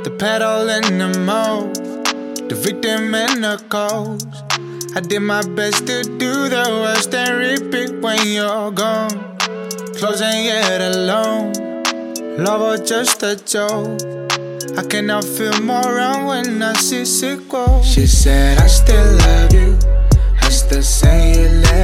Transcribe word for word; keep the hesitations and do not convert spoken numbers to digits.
The pedal in the mode, the victim in the coast. I did my best to do the worst and repeat when you're gone. Close ain't yet alone, love or just a joke. I cannot feel more wrong when I see sequels. She said I still love you, I still say you let